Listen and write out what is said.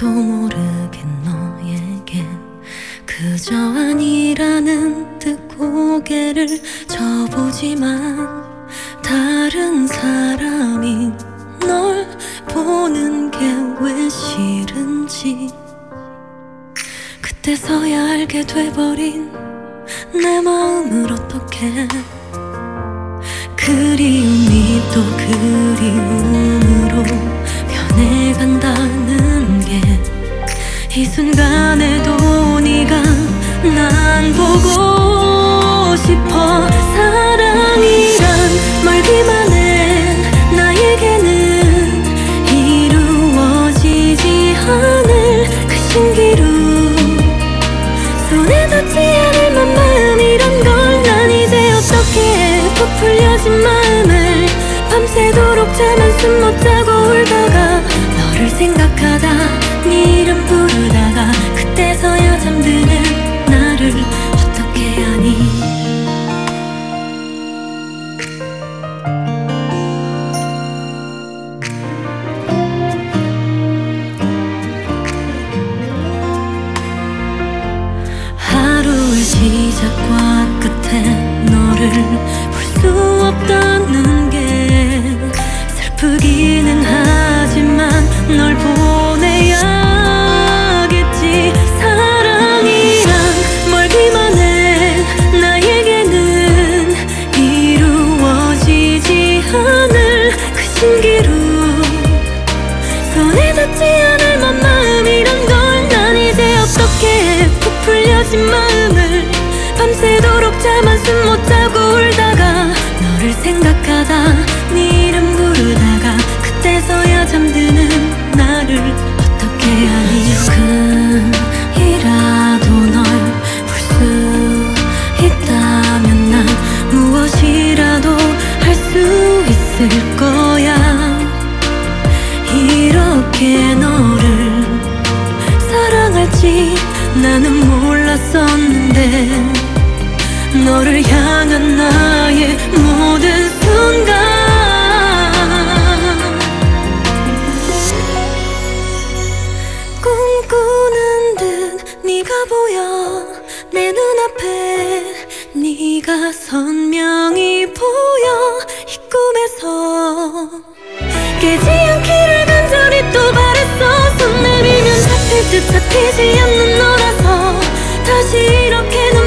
나도 모르게 너에게 그저 아니라는 듯 고개를 져보지만 다른 사람이 널 보는 게 왜 싫은지 그때서야 알게 돼버린 내 마음을 어떡해. 그리움이 또 그리움으로 변해간다는 게 이 순간에도 네가 난 보고 싶어. 사랑이란 멀기만 해 나에게는 이루어지지 않을 그 신기루 손에 닿지 않을 마음이란 걸 난 이제 어떻게 해. 부풀려진 마음을 밤새도록 잠 한숨 못 자고 울다가 너를 생각하다 네 이름 부르다가 그때서야 잠드는 나를 어떻게 하니. 하루의 시작과 끝에 너를 볼 수 없다는 게 슬프기는 하지만 널 보내야겠지. 사랑이란 멀기만 해 나에게는 이루어지지 않을 그 신기루 손에 닿지 않을 마음이란 걸 난 이제 어떻게 해. 부풀려진 마음을 밤새도록 잠 한숨 못 자고 울다가 너를 생각하다 네 이름 부르다가 그때서야 잠드는 나를 어떻게 하니. 조금이라도 널 볼 수 있다면 난 무엇이라도 할 수 있을 거야. 이렇게 너를 사랑할지 나는 몰랐었는데 너를 향한 나의 모든 순간 꿈꾸는 듯 네가 보여 내 눈앞에. 네가 선명히 보여 이 꿈에서 깨지 않기를 간절히 또 바랬어. 손 내밀면 잡힐 듯 잡히지 않는 너라서 다시 이렇게